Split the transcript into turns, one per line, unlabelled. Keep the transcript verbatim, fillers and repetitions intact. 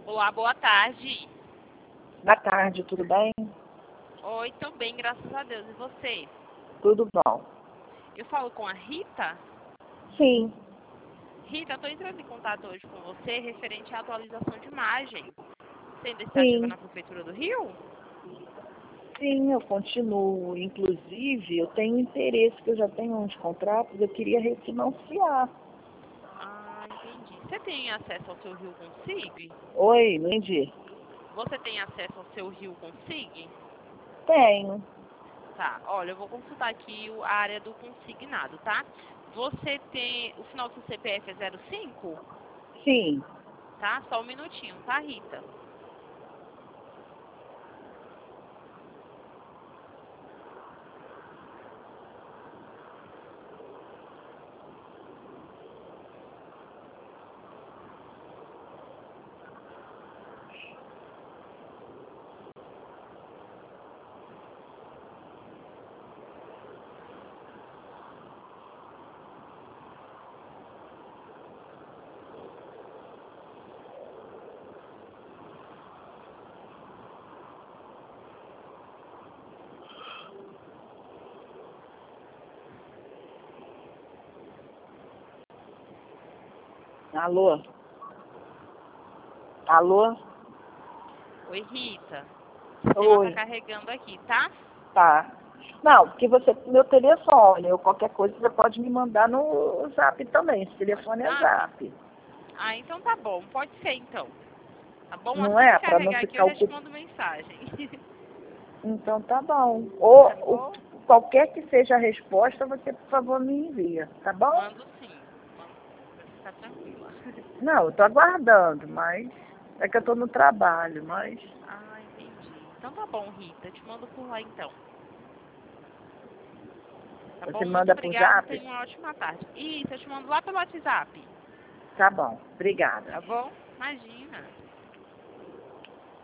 Olá, boa tarde.
Boa tarde, tudo bem?
Oi, tô bem, graças a Deus. E você?
Tudo bom.
Eu falo com a Rita?
Sim,
Rita, eu tô entrando em contato hoje com você referente à atualização de imagem. Você ainda está ativa
sim,
na Prefeitura do Rio?
sim, eu continuo. Inclusive, eu tenho interesse, que eu já tenho uns contratos, eu queria refinanciar.
Ah, entendi. Você tem acesso ao seu Rio Consig?
Oi, não entendi.
Você tem acesso ao seu Rio Consig?
Tenho.
Tá, olha, eu vou consultar aqui o- a área do consignado, tá? Você tem, o final do seu C P F é zero cinco?
Sim.
Tá? Só um minutinho, tá, Rita?
Alô? Alô?
Oi, Rita. O sistema tá
Oi.
carregando aqui, tá?
Tá. Não, porque você tem meu telefone, ou qualquer coisa você pode me mandar no zap também. Esse telefone é
WhatsApp?
zap.
Ah, então tá bom. Pode ser, então. Tá bom?
Não
Assim que
é? Para não
carregar aqui, eu
ficar
já te
ocupado.
mando mensagem.
Então tá bom. Ou
Tá
o-
bom?
qualquer que seja a resposta, você por favor me envia, tá bom?
Mando sim. Mando sim. Pode ficar tranquila.
Não, eu tô aguardando, mas é que eu tô no trabalho, mas
Ah, entendi. Então tá bom, Rita. Eu te mando por lá, então. Tá
você
bom? Muito
manda pro
obrigada.
zap?
Tenha uma ótima tarde. Isso, eu te mando lá pelo WhatsApp.
Tá bom, obrigada.
Tá bom? Imagina.